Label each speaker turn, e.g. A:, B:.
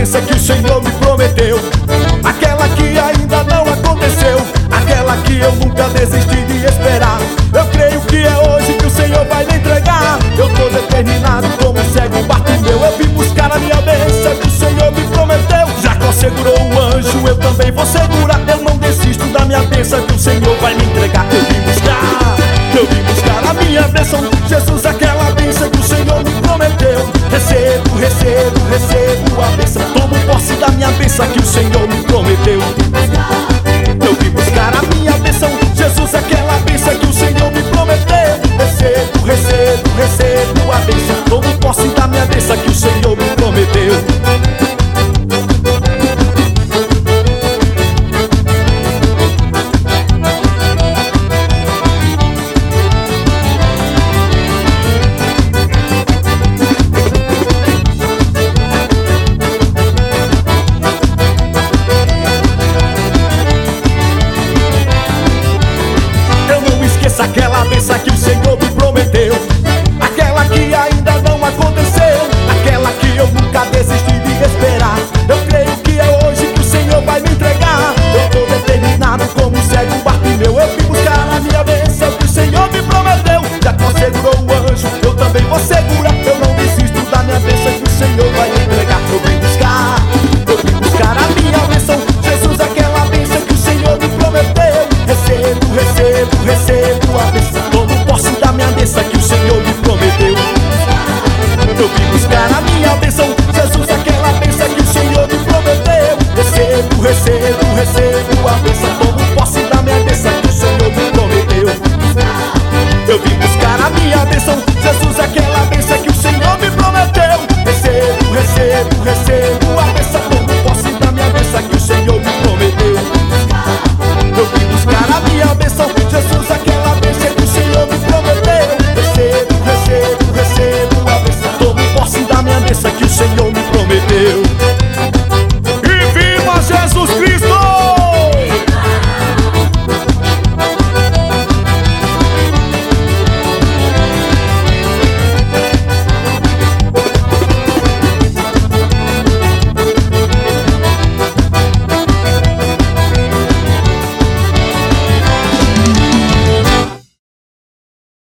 A: bênção que o Senhor me prometeu, aquela que ainda não aconteceu, aquela que eu nunca desisti de esperar. Eu creio que é hoje que o Senhor vai me entregar. Eu tô determinado como um cego Bartimeu. Eu vim buscar a minha bênção que o Senhor me prometeu. Jacó segurou o anjo, eu também vou segurar. Eu não desisto da minha bênção que o Senhor vai me entregar. Eu vim buscar a minha bênção, Jesus, aquela bênção que o Senhor me prometeu. Recebo, recebo, recebo a bênção. Tomo posse da minha bênção que o Senhor me prometeu. Eu vim buscar a minha bênção, Jesus, aquela bênção que o Senhor me prometeu. Recebo, recebo, recebo a bênção. Tomo posse da minha bênção que o Senhor me prometeu. Aquela bênção que o Senhor me prometeu, aquela que ainda não aconteceu, aquela que eu nunca desisti de esperar. Eu creio que é hoje que o Senhor vai me entregar. Eu tô determinado como um cego Bartimeu. Eu vim buscar a minha bênção que o Senhor me prometeu. Jacó segurou o anjo, eu também vou segurar. Eu não desisto da minha bênção que o Senhor vai me entregar. Eu vim buscar a minha bênção, Jesus, aquela bênção que o Senhor me prometeu. Recebo, recebo, recebo a bênção.